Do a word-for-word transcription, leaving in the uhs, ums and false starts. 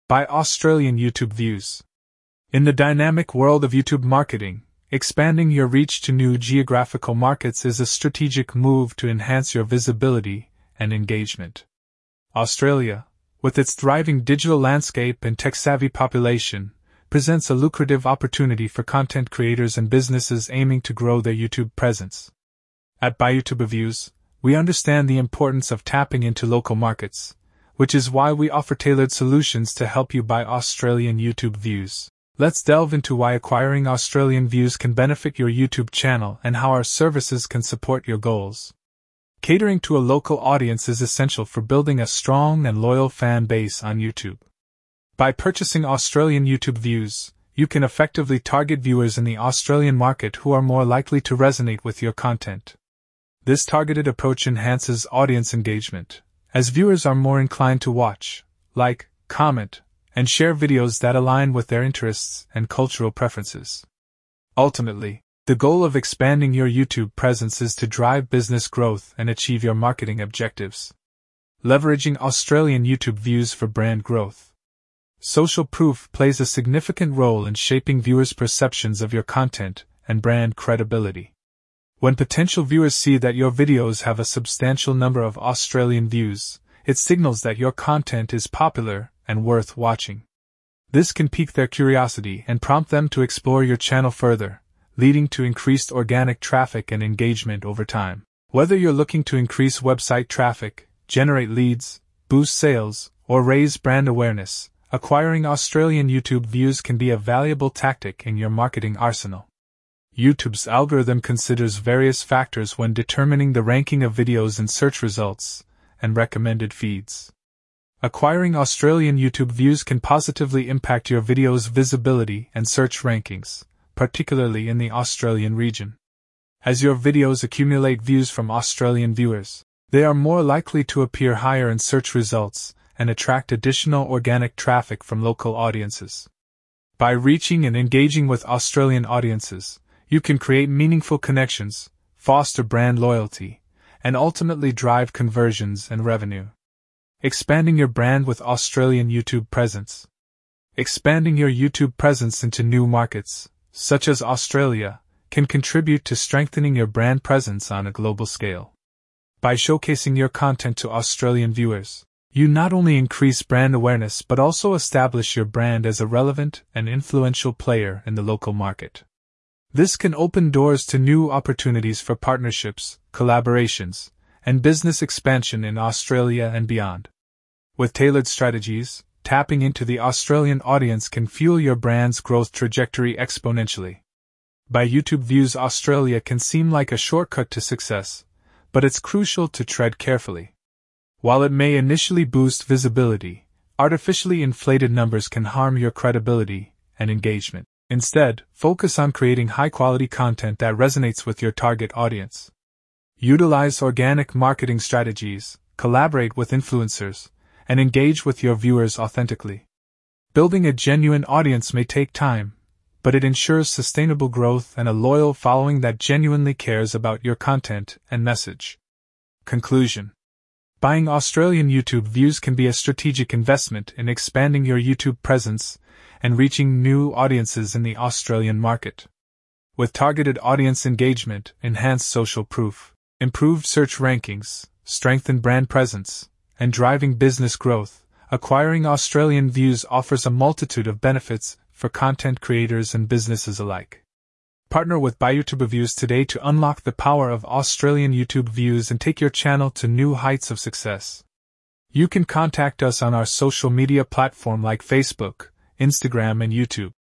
By Australian YouTube views. In the dynamic world of YouTube marketing, expanding your reach to new geographical markets is a strategic move to enhance your visibility and engagement. Australia, with its thriving digital landscape and tech-savvy population, presents a lucrative opportunity for content creators and businesses aiming to grow their YouTube presence. At BuyYouTubeViews, we understand the importance of tapping into local markets, which is why we offer tailored solutions to help you buy Australian YouTube views. Let's delve into why acquiring Australian views can benefit your YouTube channel and how our services can support your goals. Catering to a local audience is essential for building a strong and loyal fan base on YouTube. By purchasing Australian YouTube views, you can effectively target viewers in the Australian market who are more likely to resonate with your content. This targeted approach enhances audience engagement, as viewers are more inclined to watch, like, comment, and share videos that align with their interests and cultural preferences. Ultimately, the goal of expanding your YouTube presence is to drive business growth and achieve your marketing objectives. Leveraging Australian YouTube views for brand growth. Social proof plays a significant role in shaping viewers' perceptions of your content and brand credibility. When potential viewers see that your videos have a substantial number of Australian views, it signals that your content is popular and worth watching. This can pique their curiosity and prompt them to explore your channel further, leading to increased organic traffic and engagement over time. Whether you're looking to increase website traffic, generate leads, boost sales, or raise brand awareness, acquiring Australian YouTube views can be a valuable tactic in your marketing arsenal. YouTube's algorithm considers various factors when determining the ranking of videos in search results and recommended feeds. Acquiring Australian YouTube views can positively impact your video's visibility and search rankings, particularly in the Australian region. As your videos accumulate views from Australian viewers, they are more likely to appear higher in search results and attract additional organic traffic from local audiences. By reaching and engaging with Australian audiences, you can create meaningful connections, foster brand loyalty, and ultimately drive conversions and revenue. Expanding your brand with Australian YouTube presence. Expanding your YouTube presence into new markets, such as Australia, can contribute to strengthening your brand presence on a global scale. By showcasing your content to Australian viewers, you not only increase brand awareness but also establish your brand as a relevant and influential player in the local market. This can open doors to new opportunities for partnerships, collaborations, and business expansion in Australia and beyond. With tailored strategies, tapping into the Australian audience can fuel your brand's growth trajectory exponentially. BuyYouTubeViews Australia can seem like a shortcut to success, but it's crucial to tread carefully. While it may initially boost visibility, artificially inflated numbers can harm your credibility and engagement. Instead, focus on creating high-quality content that resonates with your target audience. Utilize organic marketing strategies, collaborate with influencers, and engage with your viewers authentically. Building a genuine audience may take time, but it ensures sustainable growth and a loyal following that genuinely cares about your content and message. Conclusion. Buying Australian YouTube views can be a strategic investment in expanding your YouTube presence and reaching new audiences in the Australian market. With targeted audience engagement, enhanced social proof, improved search rankings, strengthened brand presence, and driving business growth, acquiring Australian views offers a multitude of benefits for content creators and businesses alike. Partner with BuyYouTubeViews today to unlock the power of Australian YouTube views and take your channel to new heights of success. You can contact us on our social media platform like Facebook, Instagram, and YouTube.